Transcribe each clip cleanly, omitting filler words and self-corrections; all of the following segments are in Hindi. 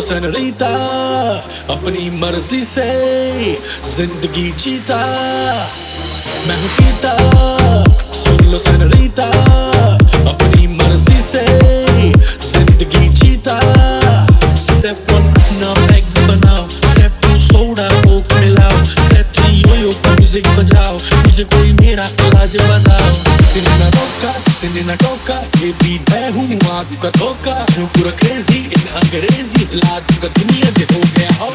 सेनोरिटा, अपनी मर्जी से जिंदगी जीता मैं हूँ पीता। सुन लो सेनोरिटा, अपनी मर्जी से जिंदगी जीता। स्टेप 1 अपना बैग बनाओ, स्टेप 2 सोडा कोक मिलाओ, स्टेप 3 यो का म्यूजिक बजाओ, मुझे कोई मेरा इलाज बताओ। किसी ने ना रोका, किसी ने ना टोका, ये भी मैं हूँ आग का धोखा। हूँ पूरा क्रेजी इन अंग्रेजी, ला दूंगा दुनिया के हो गया और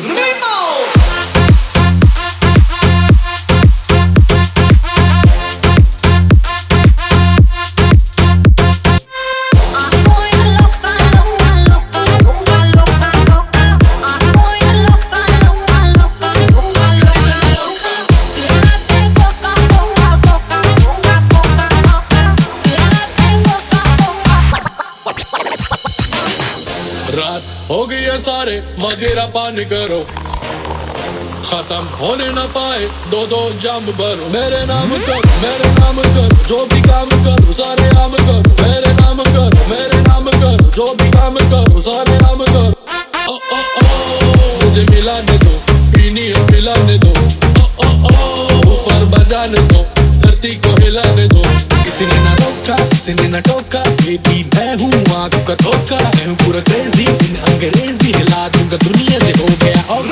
रात हो गई है सारे वगैरह पानी करो, खत्म होने न पाए दो जाम भरो। मेरे नाम करो जो भी काम करो, सारे आम करो मेरे नाम करो, मेरे नाम करो जो भी काम करो, सारे आम करो। ओ ओ ओ मुझे मिलाने दो, पीनी है मिलाने दो, ओ ओ ओ ऊपर बजाने दो, धरती को हिलाने दो। किसी ने ना रोका, किसी ने ना टोका, ये भी मैं हूँ आग का धोखा। मैं हूँ पूरा क्रेजी इन अंग्रेजी, हिला दूंगा दुनिया से हो गया और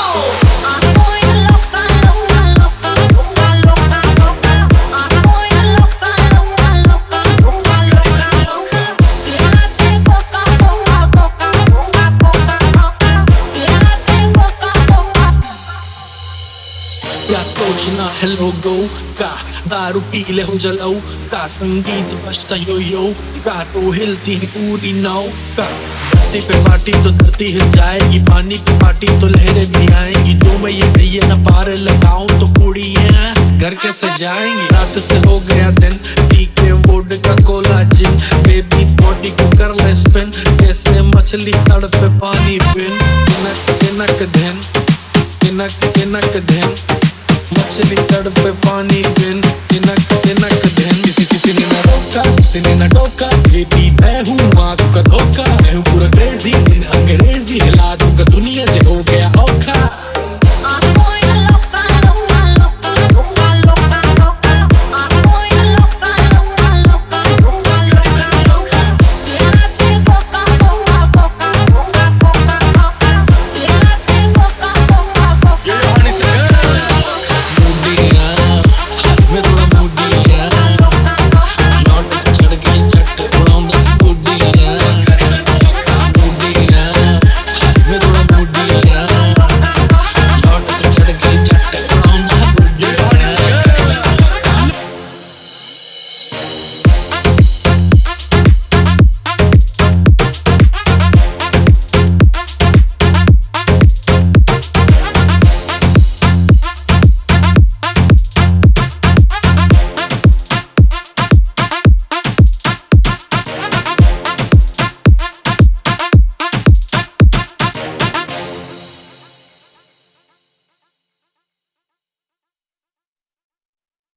क्या सोचना है लोगों का, दारू पी ले हम जलाओ का, संगीत बजता यो का, तो हिलती है पूरी नाव का। धरती पे पार्टी तो धरती हिल जाएगी, पानी पे पार्टी तो लहरें भी आएंगी। जो मैं ये न पार लगाऊं तो कुड़ियां घर कैसे जाएंगी। रात से हो गया दिन, पी के वोड का कोला जिन, बेबी बॉडी को कर ले स्पिन, जैसे मछली तड़पे पानी बिन। किनक धन, किनक धन, मछली तड़पे पानी बिन, किनक धन। किसी ने ना रोका, किसी ने ना टोका, ये भी